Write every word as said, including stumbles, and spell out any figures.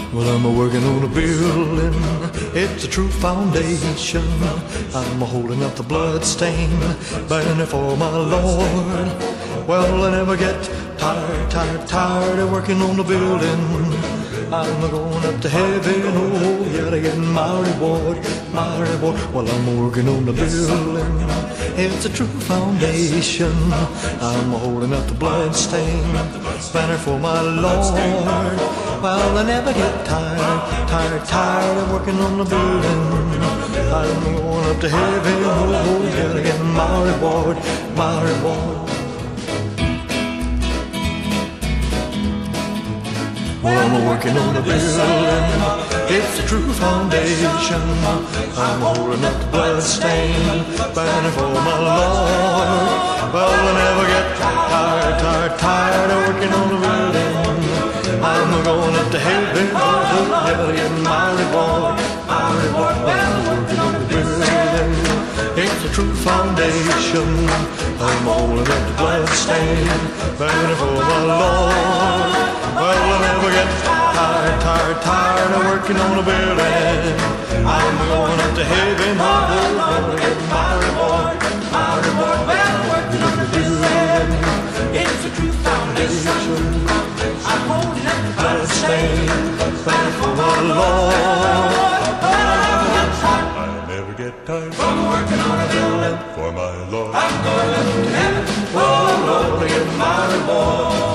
Well, I'm working on a building, it's a true foundation. I'm holding up the bloodstained banner for my Lord. Well, I never get tired, tired, tired of working on the building. I'm going up to heaven, oh yeah, to get my reward, my reward. Well, I'm working on the building, it's a true foundation. I'm holding up the bloodstained banner for my Lord. Well, I never get tired, tired, tired of working on the building. I'm going up to heaven, oh yeah, to get my reward, my reward. Well, I'm working on a building, it's a true foundation. I'm holding up the bloodstained banner for my Lord. Well, I never get tired, tired, tired of working on a building. I'm going up to heaven, oh, yeah, to get my reward, my reward. Well, I'm working on a building, it's a true foundation. I'm holding up the bloodstained banner for my Lord. Well, I never get tired, tired, tired of working on a building. I'm going up to heaven, oh, oh, to get my reward, my reward. Well, I'm working on the building, it's a true foundation. I'm holding up the bloodstained banner for my Lord. I never get tired from working on a building for my Lord. I'm going up to heaven, oh Lord, to get my reward.